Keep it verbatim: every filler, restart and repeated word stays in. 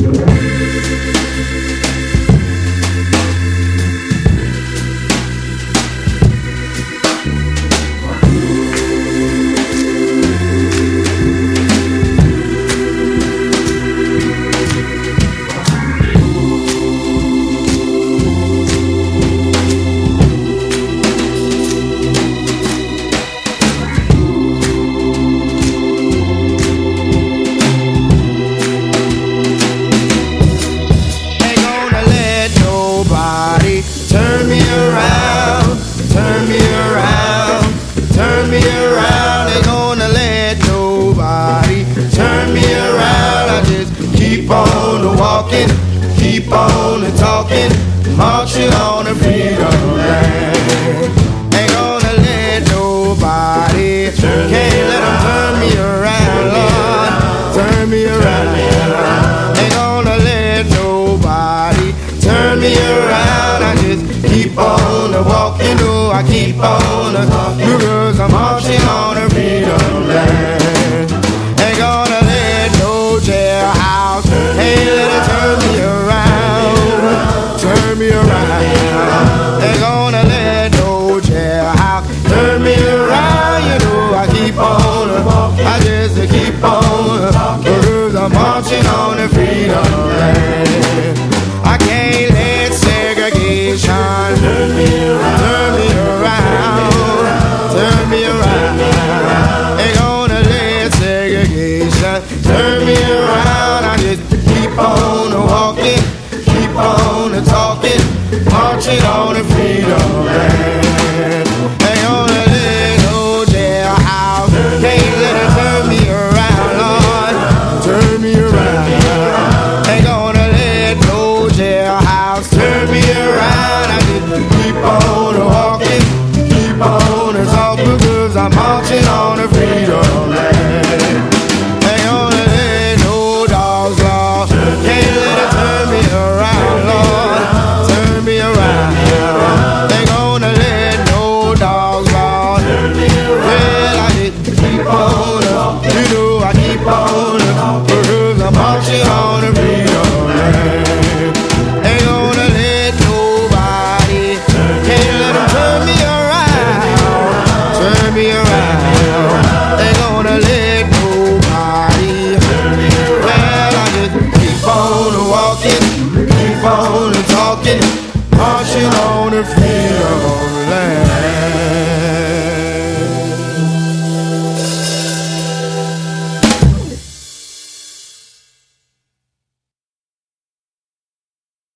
Turn me around, turn me around, turn me around. Ain't gonna let nobody turn me around. I just keep on walking, keep on talking, marching on the freedom land. Ain't gonna let nobody, can't let them turn me around, Lord, turn me around. Ain't gonna let nobody turn me around. I just keep on walking, oh, I keep on because I'm marching on a freedom land. Ain't gonna let no jailhouse, ain't let it turn me around, turn me around. Ain't gonna let no jailhouse turn me around, you know I keep on, I just keep on because I'm marching on a freedom land. I can't let segregation turn me around, turn me around, turn me around. Ain't gonna let segregation turn me around. I just keep on walking, keep on talking, marching on the freedom land. Ain't gonna let no jailhouse, can't let it turn me around, Lord, turn me around. Ain't gonna let no jailhouse turn me around. I just keep on walking, keep on talking because I'm marching on the freedom land. Ain't gonna let no dog's law, can't let it turn me around, Lord, turn me around. Ain't gonna let no dog's law turn me around. Well, I just keep on, you know I keep on because I'm marching on the freedom land. Ain't gonna let nobody, can't let them turn me around, turn me around. Ain't gonna let nobody, well I just keep on walking, keep on talking,